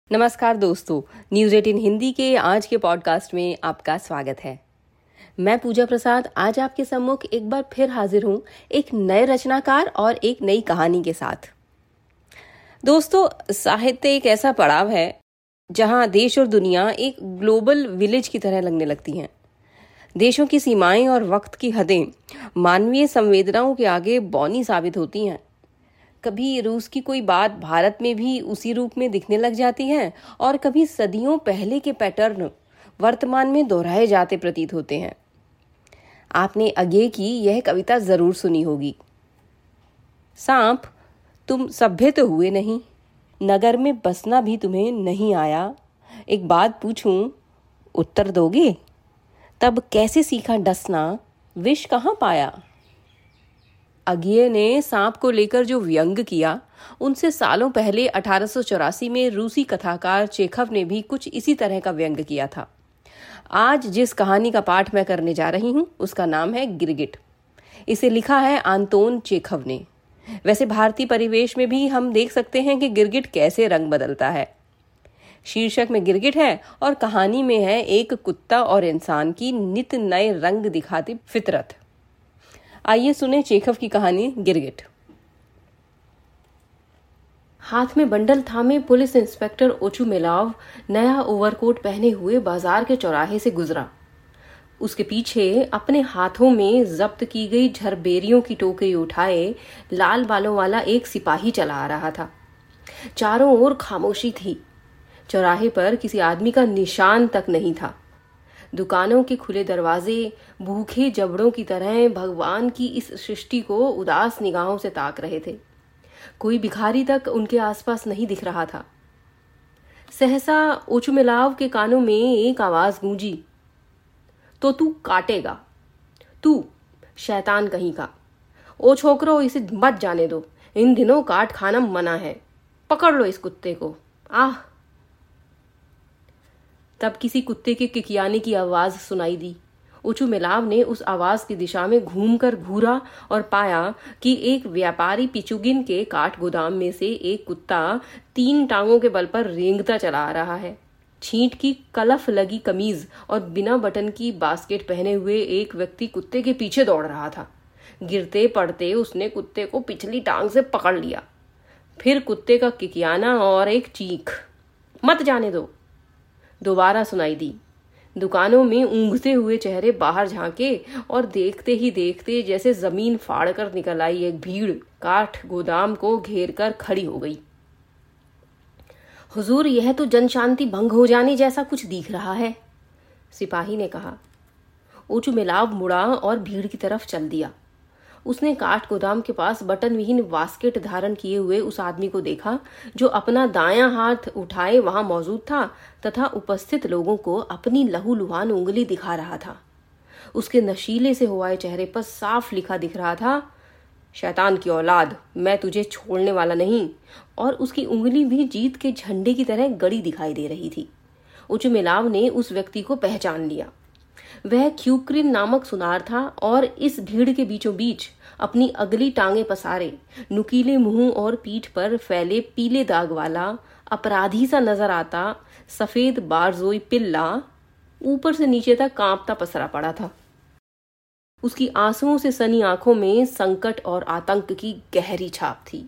नमस्कार दोस्तों, न्यूज़ 18 हिंदी के आज के पॉडकास्ट में आपका स्वागत है। मैं पूजा प्रसाद आज आपके सम्मुख एक बार फिर हाजिर हूँ एक नए रचनाकार और एक नई कहानी के साथ। दोस्तों, साहित्य एक ऐसा पड़ाव है जहाँ देश और दुनिया एक ग्लोबल विलेज की तरह लगने लगती हैं। देशों की सीमाएं और वक्त की हदें मानवीय संवेदनाओं के आगे बौनी साबित होती हैं। कभी रूस की कोई बात भारत में भी उसी रूप में दिखने लग जाती है और कभी सदियों पहले के पैटर्न वर्तमान में दोहराए जाते प्रतीत होते हैं। आपने अगे की यह कविता जरूर सुनी होगी। सांप, तुम सभ्य तो हुए नहीं, नगर में बसना भी तुम्हें नहीं आया। एक बात पूछूं, उत्तर दोगे? तब कैसे सीखा डसना, विष कहाँ पाया? अज्ञे ने सांप को लेकर जो व्यंग किया, उनसे सालों पहले 1884 में रूसी कथाकार चेखव ने भी कुछ इसी तरह का व्यंग किया था। आज जिस कहानी का पाठ मैं करने जा रही हूँ उसका नाम है गिरगिट। इसे लिखा है आंतोन चेखव ने। वैसे भारतीय परिवेश में भी हम देख सकते हैं कि गिरगिट कैसे रंग बदलता है। शीर्षक में गिरगिट है और कहानी में है एक कुत्ता और इंसान की नित नए रंग दिखाती फितरत। आइए सुने चेखव की कहानी गिरगिट। हाथ में बंडल थामे पुलिस इंस्पेक्टर ओचुमेलाव नया ओवरकोट पहने हुए बाजार के चौराहे से गुजरा। उसके पीछे अपने हाथों में जब्त की गई झरबेरियों की टोकरी उठाए लाल बालों वाला एक सिपाही चला आ रहा था। चारों ओर खामोशी थी। चौराहे पर किसी आदमी का निशान तक नहीं था। दुकानों के खुले दरवाजे भूखे जबड़ों की तरह भगवान की इस सृष्टि को उदास निगाहों से ताक रहे थे। कोई भिखारी तक उनके आसपास नहीं दिख रहा था। सहसा ओचुमेलाव के कानों में एक आवाज गूंजी, तो तू काटेगा, तू शैतान कहीं का। ओ छोकरो, इसे मत जाने दो, इन दिनों काट खाना मना है। पकड़ लो इस कुत्ते को। आह! तब किसी कुत्ते के किकियाने की आवाज सुनाई दी। ओचुमेलाव ने उस आवाज की दिशा में घूमकर घूरा और पाया कि एक व्यापारी पिचुगिन के काठ गोदाम में से एक कुत्ता 3 टांगों के बल पर रेंगता चला आ रहा है। छींट की कलफ लगी कमीज और बिना बटन की बास्केट पहने हुए एक व्यक्ति कुत्ते के पीछे दौड़ रहा था। गिरते पड़ते उसने कुत्ते को पिछली टांग से पकड़ लिया। फिर कुत्ते का किकियाना और एक चीख, मत जाने दो, दोबारा सुनाई दी। दुकानों में ऊँघते हुए चेहरे बाहर झांके और देखते ही देखते जैसे जमीन फाड़कर निकल आई एक भीड़ काठ गोदाम को घेर कर खड़ी हो गई। हुजूर, यह तो जन शांति भंग हो जाने जैसा कुछ दिख रहा है, सिपाही ने कहा। ओचुमेलाव मुड़ा और भीड़ की तरफ चल दिया। उसने काठ गोदाम के पास बटन विहीन बास्केट धारण किए हुए उस आदमी को देखा जो अपना दायां हाथ उठाए वहां मौजूद था तथा उपस्थित लोगों को अपनी लहूलुहान उंगली दिखा रहा था। उसके नशीले से हुए चेहरे पर साफ लिखा दिख रहा था, शैतान की औलाद, मैं तुझे छोड़ने वाला नहीं। और उसकी उंगली भी जीत के झंडे की तरह गड़ी दिखाई दे रही थी। ओचुमेलाव ने उस व्यक्ति को पहचान लिया। वह ख्यूक्रिन नामक सुनार था और इस भीड़ के बीचों बीच अपनी अगली टांगे पसारे नुकीले मुंह और पीठ पर फैले पीले दाग वाला अपराधी सा नजर आता सफेद बारजोई पिल्ला ऊपर से नीचे तक कांपता पसरा पड़ा था। उसकी आंसुओं से सनी आंखों में संकट और आतंक की गहरी छाप थी।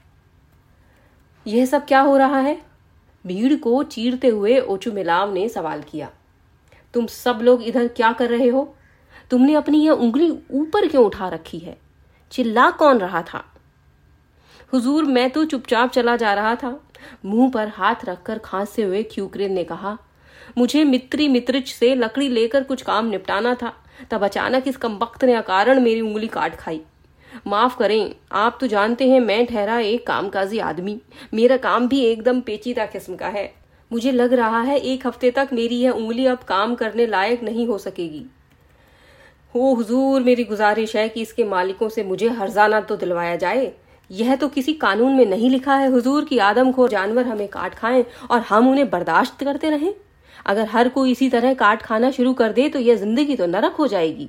यह सब क्या हो रहा है? भीड़ को चीरते हुए ओचुमेलाव ने सवाल किया। तुम सब लोग इधर क्या कर रहे हो? तुमने अपनी यह उंगली ऊपर क्यों उठा रखी है? चिल्ला कौन रहा था? हुजूर, मैं तो चुपचाप चला जा रहा था, मुंह पर हाथ रखकर खांसते हुए ख्यूक्रिन ने कहा। मुझे मित्रिच से लकड़ी लेकर कुछ काम निपटाना था, तब अचानक इस कमबख्त ने अकारण मेरी उंगली काट खाई। माफ करें, आप तो जानते हैं मैं ठहरा एक कामकाजी आदमी, मेरा काम भी एकदम पेचीदा किस्म का है। मुझे लग रहा है 1 हफ्ते तक मेरी यह उंगली अब काम करने लायक नहीं हो सकेगी। हो हुजूर, मेरी गुजारिश है कि इसके मालिकों से मुझे हर्जाना तो दिलवाया जाए। यह तो किसी कानून में नहीं लिखा है हुजूर कि आदमखोर जानवर हमें काट खाएं और हम उन्हें बर्दाश्त करते रहें। अगर हर कोई इसी तरह काट खाना शुरू कर दे तो यह जिंदगी तो नरक हो जाएगी।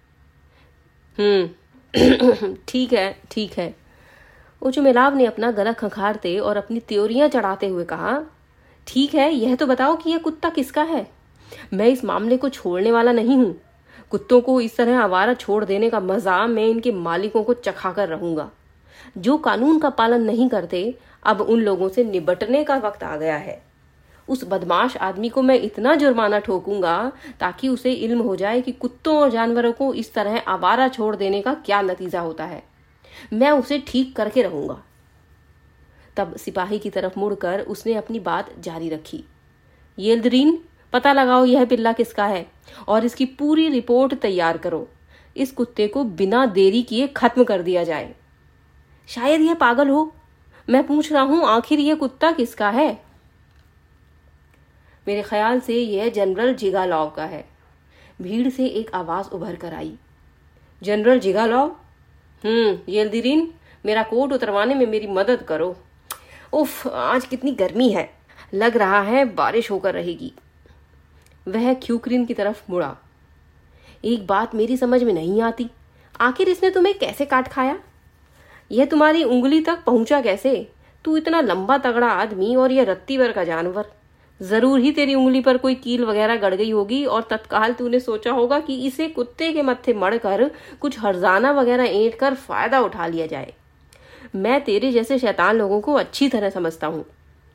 ठीक है। ओचुमेलाव ने अपना गला खंखारते और अपनी त्योरियां चढ़ाते हुए कहा, ठीक है, यह तो बताओ कि यह कुत्ता किसका है। मैं इस मामले को छोड़ने वाला नहीं हूँ। कुत्तों को इस तरह आवारा छोड़ देने का मजा मैं इनके मालिकों को चखा कर रहूंगा। जो कानून का पालन नहीं करते, अब उन लोगों से निपटने का वक्त आ गया है। उस बदमाश आदमी को मैं इतना जुर्माना ठोकूंगा ताकि उसे इल्म हो जाए कि कुत्तों और जानवरों को इस तरह आवारा छोड़ देने का क्या नतीजा होता है। मैं उसे ठीक करके रहूंगा। तब सिपाही की तरफ मुड़कर उसने अपनी बात जारी रखी। येल्दरीन, पता लगाओ यह पिल्ला किसका है और इसकी पूरी रिपोर्ट तैयार करो। इस कुत्ते को बिना देरी किए खत्म कर दिया जाए। शायद यह पागल हो, मैं पूछ रहा हूं आखिर यह कुत्ता किसका है। मेरे ख्याल से यह जनरल जिगालॉव का है। भीड़ से एक आवाज उभर कर आई। जनरल जिगालॉव? येल्दरीन, मेरा कोट उतरवाने में मेरी मदद करो। उफ, आज कितनी गर्मी है, लग रहा है बारिश होकर रहेगी। वह ख्यूक्रिन की तरफ मुड़ा। एक बात मेरी समझ में नहीं आती, आखिर इसने तुम्हें कैसे काट खाया? यह तुम्हारी उंगली तक पहुंचा कैसे? तू इतना लंबा तगड़ा आदमी और यह रत्ती भर का जानवर। जरूर ही तेरी उंगली पर कोई कील वगैरह गड़ गई होगी और तत्काल तूने सोचा होगा कि इसे कुत्ते के मत्थे मढ़कर कुछ हर्जाना वगैरह ऐंठ कर फायदा उठा लिया जाए। मैं तेरे जैसे शैतान लोगों को अच्छी तरह समझता हूं।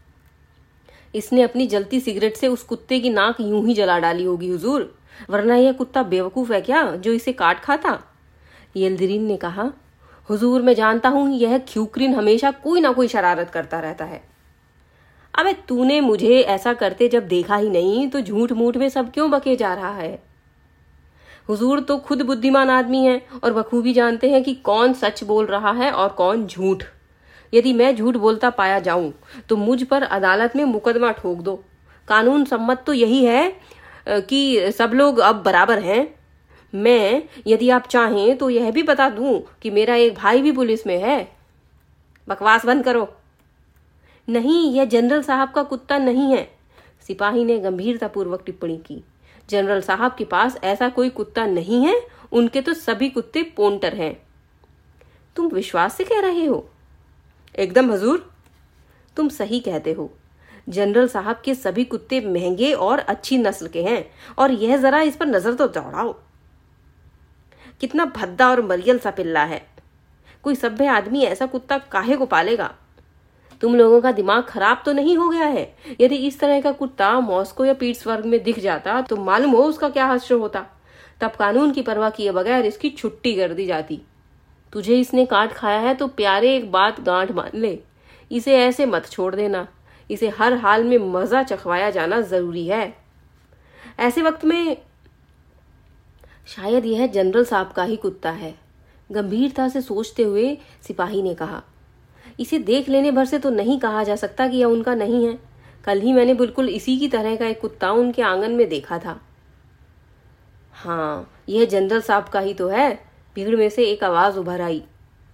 इसने अपनी जलती सिगरेट से उस कुत्ते की नाक यूं ही जला डाली होगी हुजूर, वरना यह कुत्ता बेवकूफ है क्या जो इसे काट खाता? येल्दरीन ने कहा। हुजूर, मैं जानता हूं यह ख्यूक्रिन हमेशा कोई ना कोई शरारत करता रहता है। अबे तूने मुझे ऐसा करते जब देखा ही नहीं तो झूठ मूठ में सब क्यों बके जा रहा है? हुजूर तो खुद बुद्धिमान आदमी हैं और बखूबी जानते हैं कि कौन सच बोल रहा है और कौन झूठ। यदि मैं झूठ बोलता पाया जाऊं तो मुझ पर अदालत में मुकदमा ठोक दो। कानून सम्मत तो यही है कि सब लोग अब बराबर हैं। मैं, यदि आप चाहें तो यह भी बता दूं कि मेरा एक भाई भी पुलिस में है। बकवास बंद करो। नहीं, यह जनरल साहब का कुत्ता नहीं है, सिपाही ने गंभीरतापूर्वक टिप्पणी की। जनरल साहब के पास ऐसा कोई कुत्ता नहीं है, उनके तो सभी कुत्ते पोंटर हैं। तुम विश्वास से कह रहे हो? एकदम हुजूर, तुम सही कहते हो। जनरल साहब के सभी कुत्ते महंगे और अच्छी नस्ल के हैं और यह जरा इस पर नजर तो दौड़ाओ। कितना भद्दा और मरियल सा पिल्ला है। कोई सभ्य आदमी ऐसा कुत्ता काहे को पालेगा? तुम लोगों का दिमाग खराब तो नहीं हो गया है? यदि इस तरह का कुत्ता मॉस्को या पीट्सबर्ग में दिख जाता तो मालूम हो उसका क्या हश्र होता। तब कानून की परवाह किए बगैर इसकी छुट्टी कर दी जाती। तुझे इसने काट खाया है तो प्यारे एक बात गांठ मान ले, इसे ऐसे मत छोड़ देना। इसे हर हाल में मजा चखवाया जाना जरूरी है। ऐसे वक्त में शायद यह जनरल साहब का ही कुत्ता है, गंभीरता से सोचते हुए सिपाही ने कहा। इसे देख लेने भर से तो नहीं कहा जा सकता कि यह उनका नहीं है। कल ही मैंने बिल्कुल इसी की तरह का एक कुत्ता उनके आंगन में देखा था। हाँ, यह जनरल साहब का ही तो है, भीड़ में से एक आवाज उभर आई।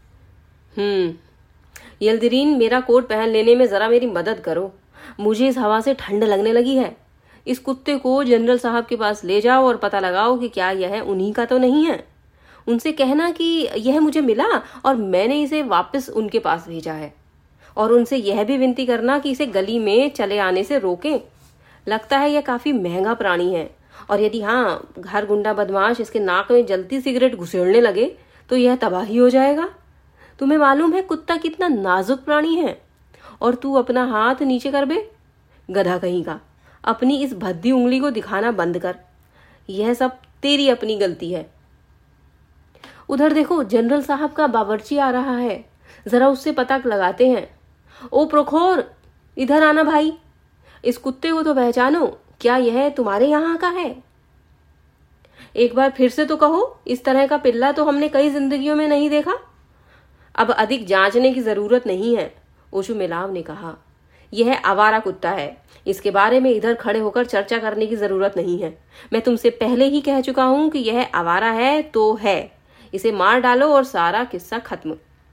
येल्दरीन, मेरा कोट पहन लेने में जरा मेरी मदद करो, मुझे इस हवा से ठंड लगने लगी है। इस कुत्ते को जनरल साहब के पास ले जाओ और पता लगाओ कि क्या यह उन्हीं का तो नहीं है। उनसे कहना कि यह मुझे मिला और मैंने इसे वापस उनके पास भेजा है, और उनसे यह भी विनती करना कि इसे गली में चले आने से रोकें। लगता है यह काफी महंगा प्राणी है, और यदि हाँ, घर गुंडा बदमाश इसके नाक में जलती सिगरेट घुसेड़ने लगे तो यह तबाही हो जाएगा। तुम्हें मालूम है कुत्ता कितना नाजुक प्राणी है, और तू अपना हाथ नीचे कर बे। गधा कहीं का, अपनी इस भद्दी उंगली को दिखाना बंद कर। यह सब तेरी अपनी गलती है। उधर देखो, जनरल साहब का बावर्ची आ रहा है, जरा उससे पता लगाते हैं। ओ प्रोखोर, इधर आना भाई, इस कुत्ते को तो पहचानो, क्या यह तुम्हारे यहाँ का है? एक बार फिर से तो कहो, इस तरह का पिल्ला तो हमने कई जिंदगियों में नहीं देखा। अब अधिक जांचने की जरूरत नहीं है, ओशुमेलाव ने कहा। यह आवारा कुत्ता है, इसके बारे में इधर खड़े होकर चर्चा करने की जरूरत नहीं है। मैं तुमसे पहले ही कह चुका हूं कि यह आवारा है तो है, इसे मार डालो और सारा किस्सा खत्म।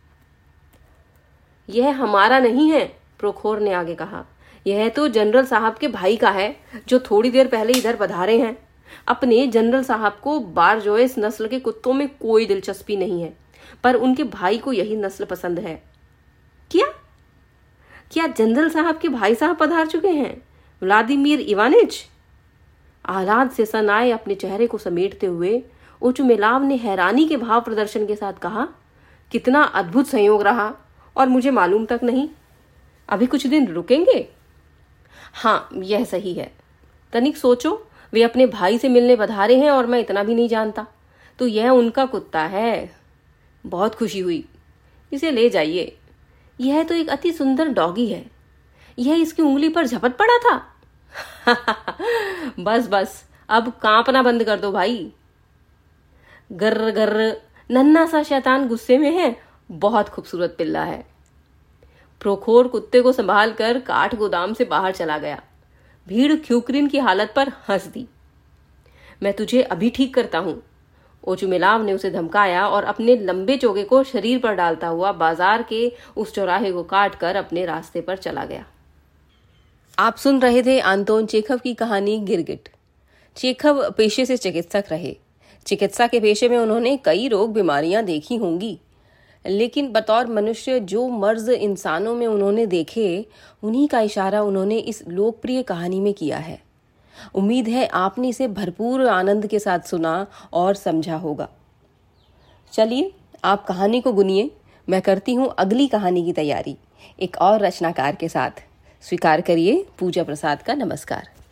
यह हमारा नहीं है, प्रोखोर ने आगे कहा। यह तो जनरल साहब के भाई का है, जो थोड़ी देर पहले इधर पधारे हैं। अपने जनरल साहब को बारजोइस नस्ल के कुत्तों में कोई दिलचस्पी नहीं है, पर उनके भाई को यही नस्ल पसंद है। क्या जनरल साहब के भाई साहब पधार चुके हैं? Vladimir Ivanich? आह्लाद से सनाए अपने चेहरे को समेटते हुए ओचुमेलाव ने हैरानी के भाव प्रदर्शन के साथ कहा, कितना अद्भुत संयोग रहा और मुझे मालूम तक नहीं। अभी कुछ दिन रुकेंगे? हाँ, यह सही है। तनिक सोचो, वे अपने भाई से मिलने पधारे हैं और मैं इतना भी नहीं जानता। तो यह उनका कुत्ता है। बहुत खुशी हुई। इसे ले जाइए। यह तो एक अति सुंदर डॉगी है। यह इसकी उंगली पर झपट पड़ा था। बस बस, अब कांपना बंद कर दो भाई। गर्र गर्र, नन्हा सा शैतान गुस्से में है। बहुत खूबसूरत पिल्ला है। प्रोखोर कुत्ते को संभाल कर काठ गोदाम से बाहर चला गया। भीड़ ख्यूक्रिन की हालत पर हंस दी। मैं तुझे अभी ठीक करता हूं। ओचुमेलाव ने उसे धमकाया और अपने लंबे चोगे को शरीर पर डालता हुआ बाजार के उस चौराहे को काट कर अपने रास्ते पर चला गया। आप सुन रहे थे आंतोन चेखव की कहानी गिरगिट। चेखव पेशे से चिकित्सक रहे। चिकित्सा के पेशे में उन्होंने कई रोग बीमारियां देखी होंगी, लेकिन बतौर मनुष्य जो मर्ज इंसानों में उन्होंने देखे, उन्हीं का इशारा उन्होंने इस लोकप्रिय कहानी में किया है। उम्मीद है आपने इसे भरपूर आनंद के साथ सुना और समझा होगा। चलिए, आप कहानी को गुनिए। मैं करती हूँ अगली कहानी की तैयारी एक और रचनाकार के साथ। स्वीकार करिए पूजा प्रसाद का नमस्कार।